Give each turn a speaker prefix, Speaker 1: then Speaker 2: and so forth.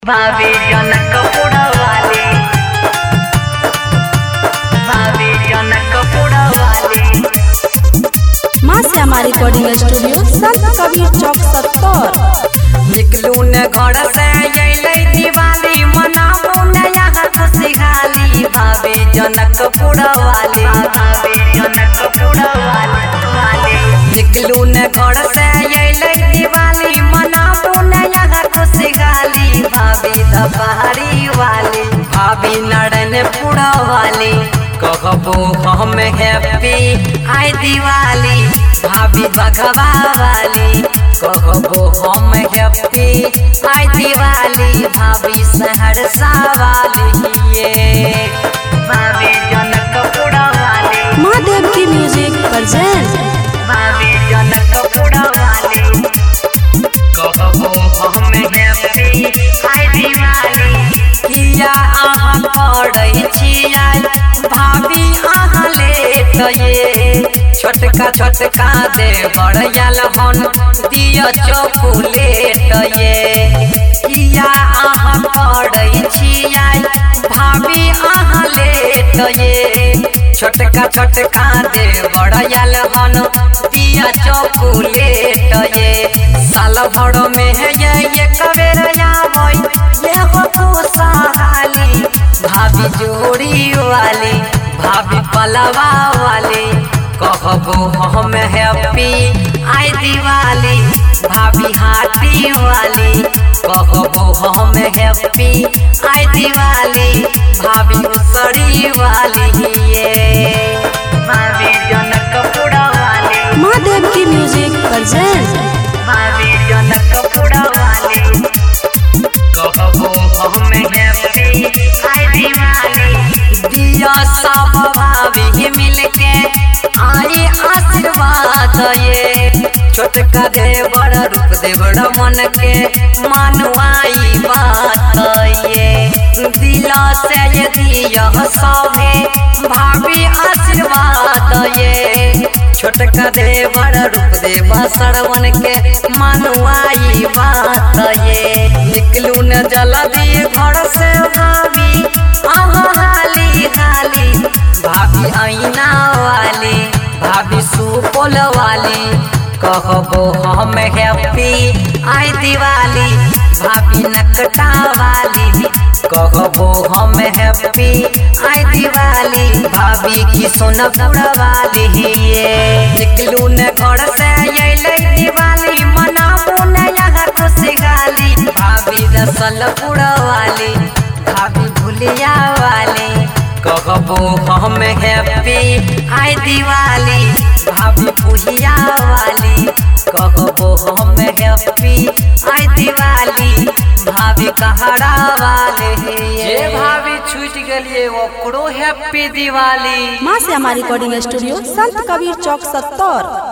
Speaker 1: भाभी जनक पुड़वाले, भाभी जनक पुड़वाले।
Speaker 2: माँ श्यामा रिकॉर्डिंग स्टूडियो संत कबीर चौक 70।
Speaker 1: निकलू न घर से अइलै दिवाली मनाबू नया खुशहाली। भाभी जनक पुड़वाले, भाभी जनक पुड़वाले। निकलू न घर से अइलै दिवाली मनाबू नया खुशहाली। भाभी दपहरी वाली, भाभी नड़न पुड़वाली। कहबो हम हैप्पी आई दिवाली। भाभी बघवा वाली, कहबो हम हैप्पी आई दिवाली। भाभी सहरसा वाली ये भाभी जनक पुड़वाली।
Speaker 2: महादेव की म्यूजिक प्रेजेंट।
Speaker 1: भाभी जनक पुड़वाली, कहबो हम हैप्पी आई दिवाली। किया अहाँ पढ़ै छियै भाभी अहाँ लेट ये। छोटका छोटका देवर आयल हन दिया चॉकलेट ये। किया अहाँ पढ़ै छियै भाभी अहाँ लेट ये। छोटका छोटका देवर आयल हन दिया चॉकलेट ये। साल भर में है ये कबेर आबै ये हो खुशहाली। भाभी जोड़ी वाली, भाभी पलवा वाली, कहबो हम हैप्पी आई दिवाली। भाभी हाथी वाली, कहबो हम हैप्पी आई दिवाली। भाभी उसरी वाली ये भाभी जनक पुड़वाली।
Speaker 2: महादेव की म्यूजिक प्रेजेंट।
Speaker 1: भाभी जनक पुड़वाली, कहबो हम हैप्पी आई दिवाली। दिया सब भाभी मिलके आई आशीर्वाद ये। छोटका देवर रूप देवर मन के मानुआई बात ये। दिला से ये दिया सभे भाभी आशीर्वाद ये। छोटका देवर रूप देवर सरवन के मानुआई बात ये। निकलू न जल्दी घर से भाभी अहाँ हाली हाली। भाभी आईना वाली, भाभी सुपौल वाली, कहबो हम हैप्पी आई दिवाली। भाभी नकटा वाली, कहबो हम हैप्पी आई दिवाली। भाभी की सोनपुर वाली ये। निकलू न घर से अइलै दिवाली मनाबू नया खुशहाली। भाभी रसलपुर वाली, भाभी भुलिया वाली, कहबो हम हैप्पी आई दिवाली। भाभी पुहिया वाली, कहबो हम हैप्पी आई दिवाली। भाभी कहरा वाले ये भाभी छूट गेलिए ओकरो हैप्पी दिवाली।
Speaker 2: माँ श्यामा रिकॉर्डिंग स्टूडियो संत कबीर चौक 70।